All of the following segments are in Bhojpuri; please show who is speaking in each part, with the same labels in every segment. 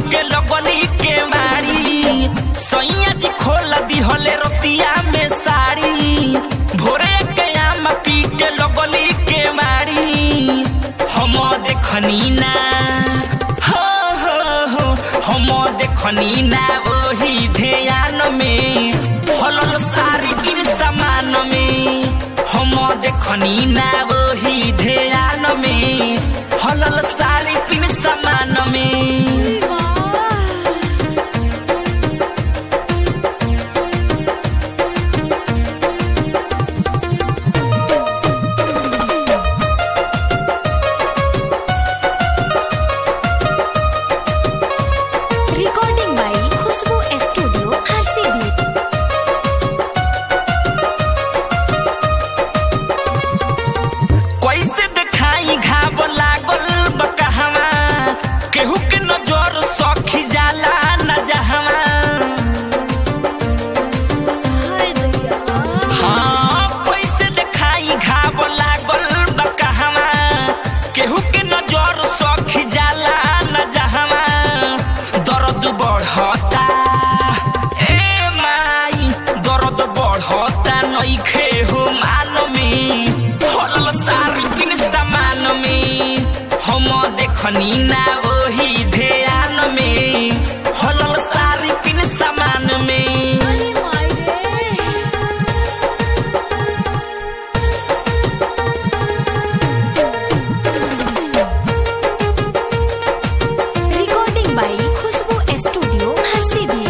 Speaker 1: के लगली के मारी सैया जी खोल दिहले रतिया में साड़ी भोरे के आम पी के लगली के मारी हम देखनी ना हम देखनी ना वही ध्यान में हलल सारी किन समान में हम देखनी ना वही ध्यान में हलल सारी किन समान में। देखनी ना वही ध्यान में हलल सारी पिन समान में।
Speaker 2: Recording by Khushboo studio Harsiddhi.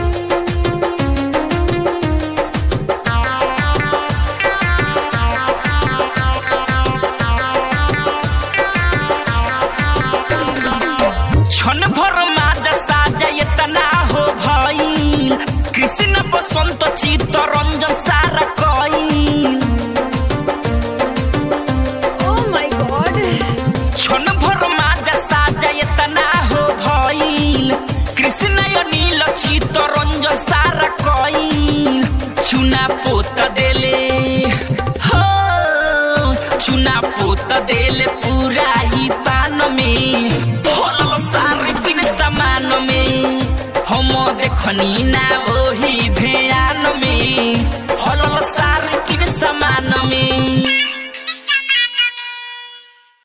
Speaker 1: क्षण भर माजा साजा इतना हो भइल कृष्ण बसंत चित्त रंजन सारा कइल।
Speaker 2: Oh my God.
Speaker 1: क्षण भर माजा साजा इतना हो भइल कृष्ण नील चित्त रंजन सारा कइल। चुना पोत देले हो चुना पोत देले पूरा ही पान में सारी पिन समान में हम देखनी ना वही ध्यान में